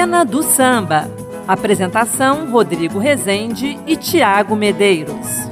Cena do Samba. Apresentação: Rodrigo Rezende e Tiago Medeiros.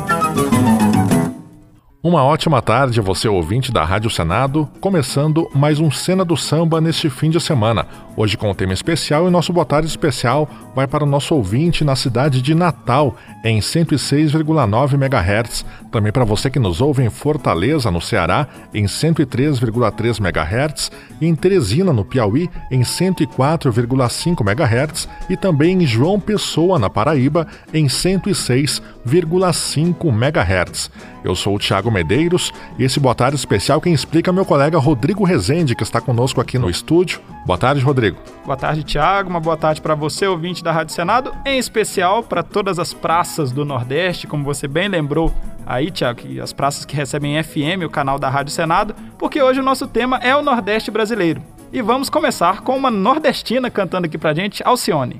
Uma ótima tarde, você ouvinte da Rádio Senado, começando mais um Cena do Samba neste fim de semana. Hoje com um tema especial, e nosso boa tarde especial vai para o nosso ouvinte na cidade de Natal, em 106,9 MHz. Também para você que nos ouve em Fortaleza, no Ceará, em 103,3 MHz, e em Teresina, no Piauí, em 104,5 MHz, e também em João Pessoa, na Paraíba, em 106,5 MHz. Eu sou o Tiago Medeiros e esse boa tarde especial quem explica é meu colega Rodrigo Rezende, que está conosco aqui no estúdio. Boa tarde, Rodrigo. Boa tarde, Tiago. Uma boa tarde para você, ouvinte da Rádio Senado, em especial para todas as praças do Nordeste, como você bem lembrou aí, Tiago, que as praças que recebem FM, o canal da Rádio Senado, porque hoje o nosso tema é o Nordeste brasileiro. E vamos começar com uma nordestina cantando aqui pra gente, Alcione.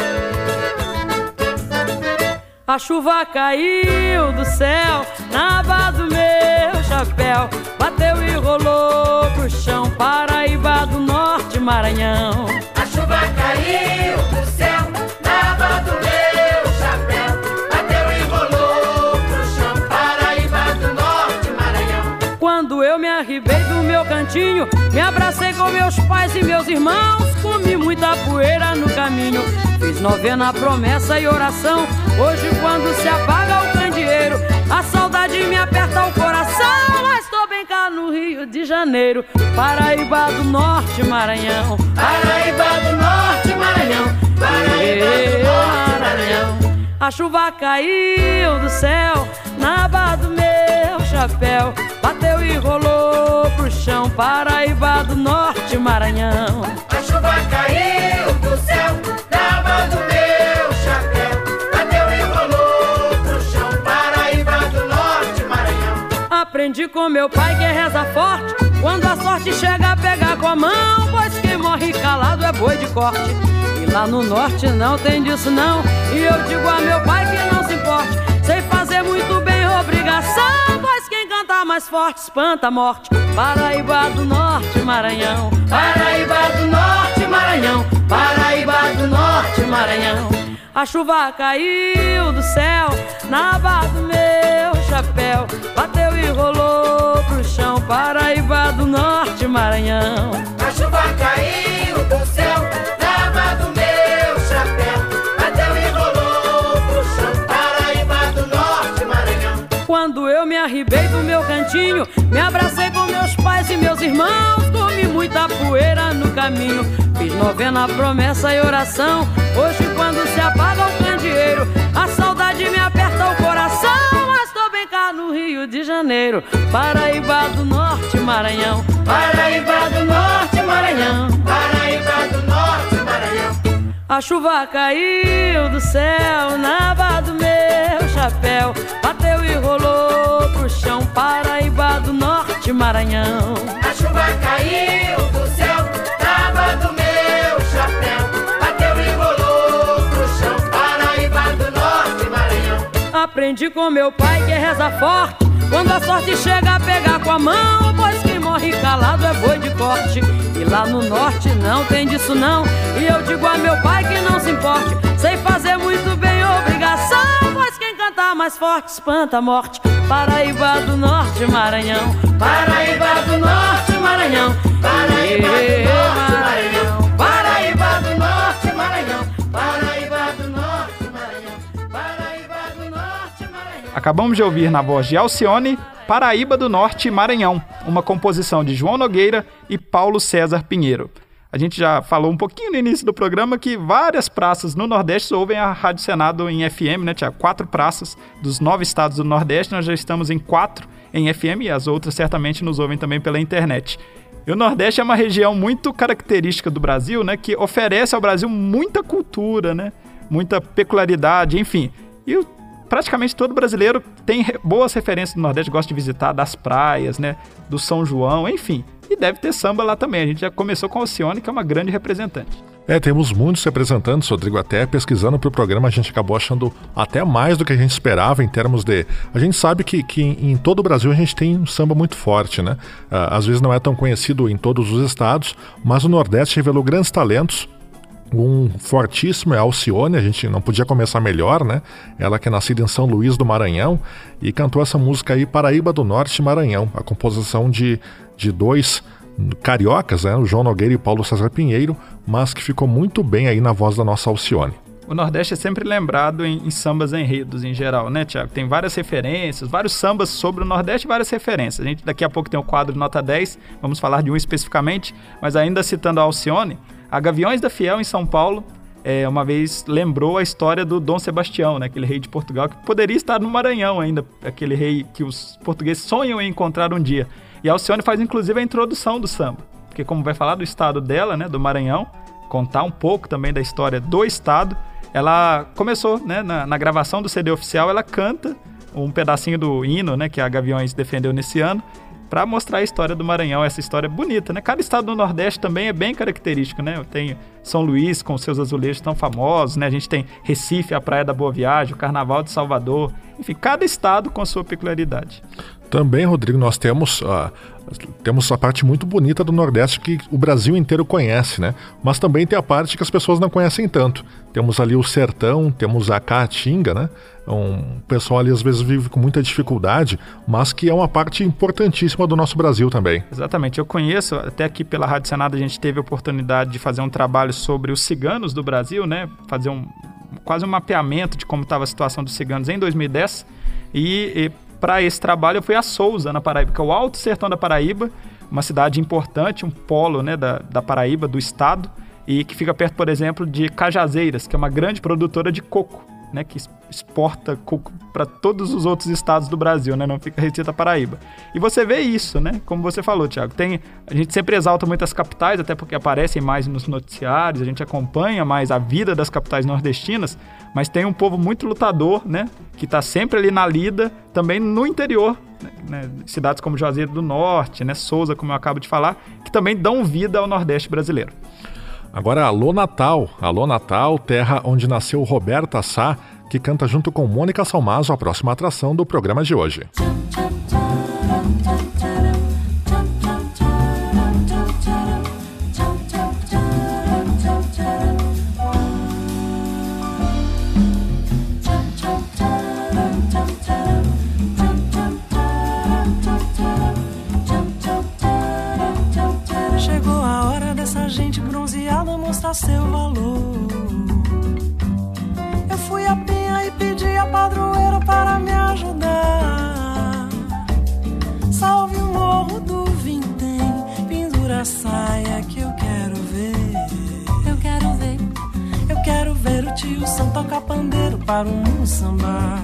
A chuva caiu do céu na aba do meu chapéu, bateu e rolou pro chão, Paraíba do Norte, Maranhão. A chuva caiu do céu na aba do meu chapéu, bateu e rolou pro chão, Paraíba do Norte, Maranhão. Quando eu me arribei do meu cantinho, me abracei com meus pais e meus irmãos, comi muita poeira no caminho, fiz novena, promessa e oração. Hoje quando se apaga o candeeiro, a saudade me aperta o coração, mas tô bem cá no Rio de Janeiro, Paraíba do Norte, Maranhão. Paraíba do Norte, Maranhão. Paraíba do Norte, Maranhão. A chuva caiu do céu na aba do meu chapéu, bateu e rolou pro chão, Paraíba do Norte, Maranhão. A chuva caiu do céu na aba do meu chapéu, bateu e rolou pro chão, Paraíba do Norte, Maranhão. Aprendi com meu pai que reza forte, quando a sorte chega a pegar com a mão, pois quem morre calado é boi de corte. E lá no norte não tem disso não, e eu digo a meu pai que não se importe, sei fazer muito bem obrigação, pois quem canta mais forte espanta a morte, Paraíba do Norte, Maranhão. Paraíba do Norte, Maranhão. Paraíba do Norte, Maranhão. A chuva caiu do céu na aba do meu chapéu, bateu e rolou pro chão, Paraíba do Norte, Maranhão. A chuva caiu do céu na aba do meu chapéu, bateu e rolou pro chão, Paraíba do Norte, Maranhão. Quando eu me arribei do meu cantinho, me abracei com meus pais e meus irmãos, comi muita poeira no caminho, fiz novena, promessa e oração. Hoje quando se apaga o candeeiro, a saudade me aperta o coração, mas tô bem cá no Rio de Janeiro, Paraíba do Norte, Maranhão. Paraíba do Norte, Maranhão. Paraíba do Norte, Maranhão. A chuva caiu do céu na aba do meu chapéu, bateu e rolou pro chão, Paraíba do Norte, Maranhão. A chuva caiu do céu na aba do meu chapéu, bateu e rolou pro chão, Paraíba do Norte, Maranhão. Aprendi com meu pai que reza forte, quando a sorte chega a pegar com a mão, pois quem morre calado é boi de corte. E lá no norte não tem disso não, e eu digo a meu pai que não se importe, sei fazer muito bem obrigação, pois quem canta mais forte espanta a morte, Paraíba do Norte, Maranhão. Paraíba do Norte, Maranhão. Paraíba do Norte, Maranhão. Paraíba do Norte, Maranhão. Paraíba do Norte, Maranhão. Paraíba do Norte, Maranhão. Acabamos de ouvir na voz de Alcione, Paraíba do Norte, Maranhão, uma composição de João Nogueira e Paulo César Pinheiro. A gente já falou um pouquinho no início do programa que várias praças no Nordeste ouvem a Rádio Senado em FM, né, Tiago? 4 praças dos 9 estados do Nordeste, nós já estamos em 4 em FM e as outras certamente nos ouvem também pela internet. E o Nordeste é uma região muito característica do Brasil, né, que oferece ao Brasil muita cultura, né, muita peculiaridade, enfim. E praticamente todo brasileiro tem boas referências do Nordeste, gosta de visitar, das praias, né, do São João, enfim. E deve ter samba lá também. A gente já começou com a Alcione, que é uma grande representante. Temos muitos representantes, Rodrigo, até pesquisando para o programa a gente acabou achando até mais do que a gente esperava em termos de... A gente sabe que em todo o Brasil a gente tem um samba muito forte, né? Às vezes não é tão conhecido em todos os estados, mas o Nordeste revelou grandes talentos Um fortíssimo é a Alcione, a gente não podia começar melhor, né? Ela que é nascida em São Luís do Maranhão e cantou essa música aí, Paraíba do Norte e Maranhão, a composição de dois cariocas, né? O João Nogueira e o Paulo César Pinheiro, mas que ficou muito bem aí na voz da nossa Alcione. O Nordeste é sempre lembrado em sambas enredos em geral, né, Tiago? Tem várias referências, vários sambas sobre o Nordeste e várias referências. A gente daqui a pouco tem o quadro Nota 10, vamos falar de um especificamente, mas ainda citando a Alcione, a Gaviões da Fiel em São Paulo, uma vez lembrou a história do Dom Sebastião, né, aquele rei de Portugal, que poderia estar no Maranhão ainda, aquele rei que os portugueses sonham em encontrar um dia. E a Alcione faz inclusive a introdução do samba, porque como vai falar do estado dela, né, do Maranhão, contar um pouco também da história do estado, ela começou, né, na gravação do CD oficial, ela canta um pedacinho do hino, né, que a Gaviões defendeu nesse ano, para mostrar a história do Maranhão, essa história bonita, né? Cada estado do Nordeste também é bem característico, né? Tem São Luís com seus azulejos tão famosos, né? A gente tem Recife, a Praia da Boa Viagem, o Carnaval de Salvador, enfim, cada estado com a sua peculiaridade. Também, Rodrigo, nós temos a parte muito bonita do Nordeste que o Brasil inteiro conhece, né? Mas também tem a parte que as pessoas não conhecem tanto. Temos ali o sertão, temos a caatinga, né? O pessoal ali às vezes vive com muita dificuldade, mas que é uma parte importantíssima do nosso Brasil também. Exatamente, eu conheço, até aqui pela Rádio Senado a gente teve a oportunidade de fazer um trabalho sobre os ciganos do Brasil, né? Fazer quase um mapeamento de como estava a situação dos ciganos em 2010 e para esse trabalho eu fui a Sousa, na Paraíba, que é o Alto Sertão da Paraíba, uma cidade importante, um polo, né, da Paraíba, do estado, e que fica perto, por exemplo, de Cajazeiras, que é uma grande produtora de coco, né, que exporta coco para todos os outros estados do Brasil, né, não fica restrito à Paraíba. E você vê isso, né, como você falou, Tiago, a gente sempre exalta muito as capitais, até porque aparecem mais nos noticiários, a gente acompanha mais a vida das capitais nordestinas, mas tem um povo muito lutador, né, que está sempre ali na lida, também no interior, né, cidades como Juazeiro do Norte, né, Sousa, como eu acabo de falar, que também dão vida ao Nordeste brasileiro. Agora, Alô Natal, terra onde nasceu Roberta Sá, que canta junto com Mônica Salmazo a próxima atração do programa de hoje. Chegou a hora dessa gente bronzeada mostrar seu valor. Eu fui a Penha e pedi a padroeira para me ajudar. Salve o morro do Vintém, pendura a saia que eu quero ver. Eu quero ver. Eu quero ver o tio Sam tocar pandeiro para o mundo sambar.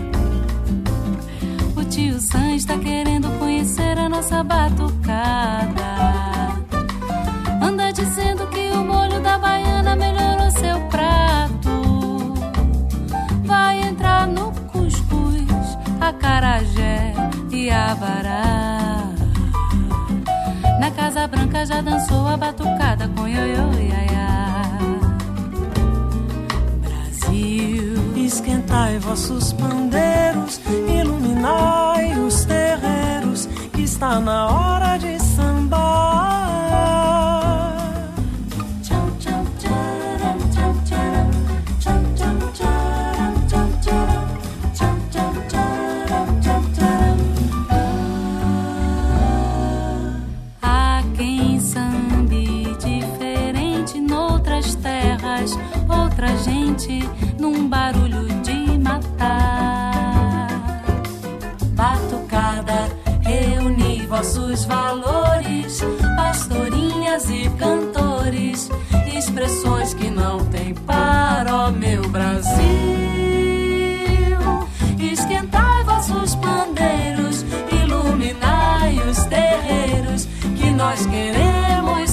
O tio Sam está querendo conhecer a nossa batucada. Anda dizendo que o molho da baiana melhorou seu prato. Vai entrar no cuscuz, acarajé e abará. Na Casa Branca já dançou a batucada com ioiô e iaiá. Brasil, esquentai vossos pandeiros, iluminai os terreiros, que está na hora de sambar. há quem sambe diferente noutras terras, outra gente num barulho de matar. Batucada, reuni vossos valores, pastorinhas e cantores, expressões que não tem par, ó meu Brasil. Esquentai vossos pandeiros, iluminai os terreiros, que nós queremos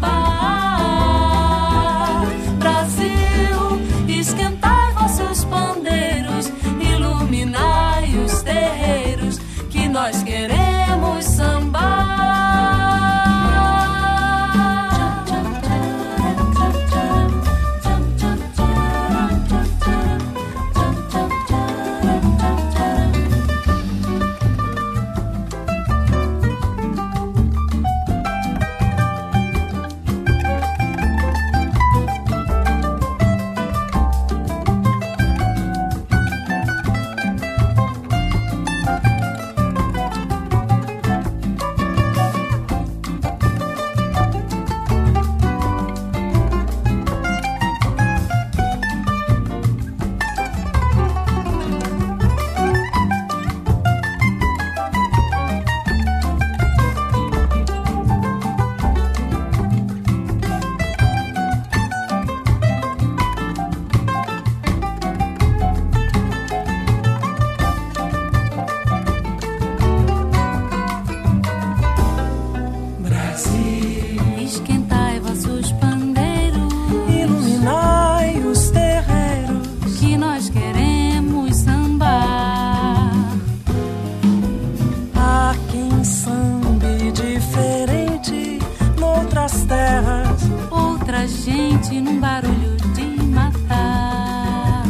sambar. Brasil, esquentai vossos pandeiros, iluminai os terreiros, que nós queremos sambar. Tem samba diferente noutras terras, outra gente num barulho de matar.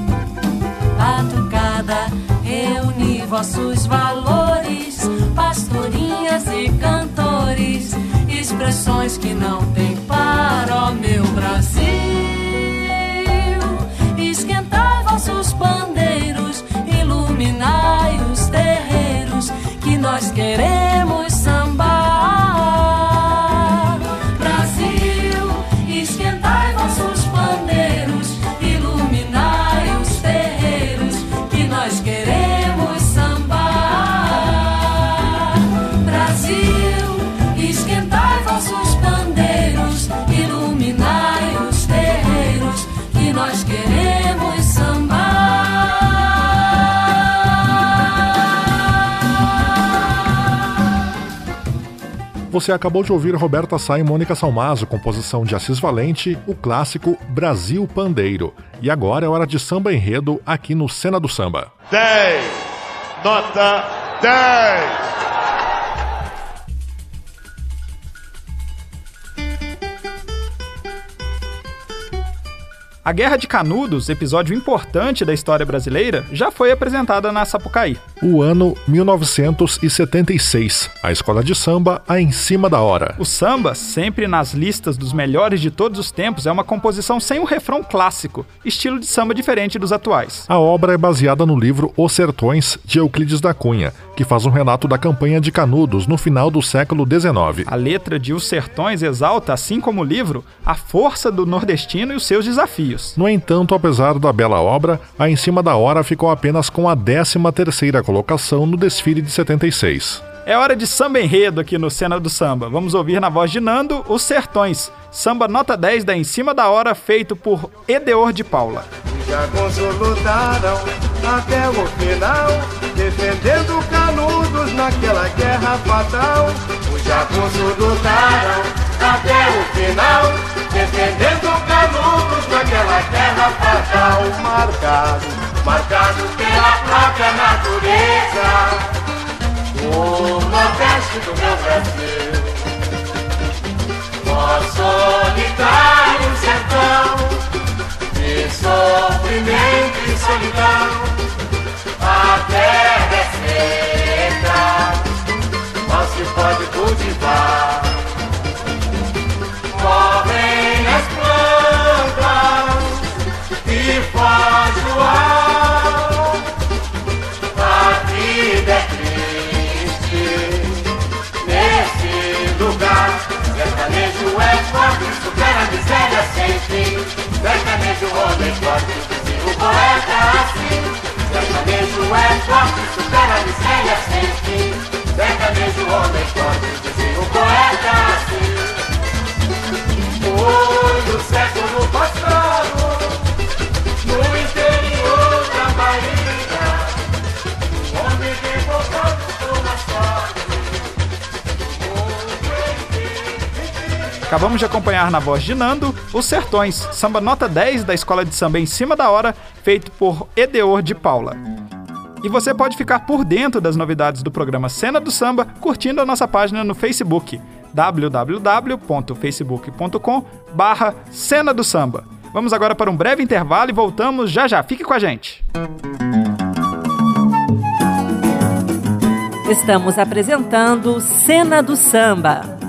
Batucada reúne vossos valores, pastorinhas e cantores, expressões que não tem para o meu Brasil. Esquentai vossos pandeiros, iluminai os terreiros, que nós queremos sambar. Brasil, esquentai vossos pandeiros, iluminai os terreiros, que nós queremos sambar. Brasil, esquentai vossos pandeiros, iluminai os terreiros, que nós queremos sambar. Você acabou de ouvir Roberta Sá e Mônica Salmazo, composição de Assis Valente, o clássico Brasil Pandeiro. E agora é hora de samba enredo aqui no Cena do Samba. 10, nota 10. A Guerra de Canudos, episódio importante da história brasileira, já foi apresentada na Sapucaí. O ano 1976. A escola de samba, a Em Cima da Hora. O samba, sempre nas listas dos melhores de todos os tempos, é uma composição sem um refrão clássico, estilo de samba diferente dos atuais. A obra é baseada no livro Os Sertões, de Euclides da Cunha, que faz um relato da campanha de Canudos no final do século XIX. A letra de Os Sertões exalta, assim como o livro, a força do nordestino e os seus desafios. No entanto, apesar da bela obra, a Em Cima da Hora ficou apenas com a 13ª colocação no desfile de 76. É hora de samba enredo aqui no Cena do Samba. Vamos ouvir na voz de Nando, Os Sertões, samba nota 10 da Em Cima da Hora, feito por Edeor de Paula. Os jagunços lutaram até o final, defendendo Canudos naquela guerra fatal. Os jagunços lutaram até o final, defendendo Canudos naquela guerra fatal. Marcado pela própria natureza, o Nordeste do meu Brasil. Ó solitário sertão, de sofrimento e solidão, a terra é seca, mal se pode cultivar. Morrem as plantas e foge o ar. A vida é triste nesse lugar. Sertanejo é forte, supera a miséria sem fim. Sertanejo homem forte, dizia o poeta assim. Sertanejo é forte, supera a miséria sem fim. Sertanejo homem forte, dizia o poeta assim. Foi no século passado, no interior da Bahia, um homem que voltou na sorte. Acabamos de acompanhar na voz de Nando, Os Sertões, samba nota 10 da Escola de Samba Em Cima da Hora, feito por Edeor de Paula. E você pode ficar por dentro das novidades do programa Cena do Samba curtindo a nossa página no Facebook, www.facebook.com/Cena do Samba. Vamos agora para um breve intervalo e voltamos já já. Fique com a gente. Estamos apresentando Cena do Samba.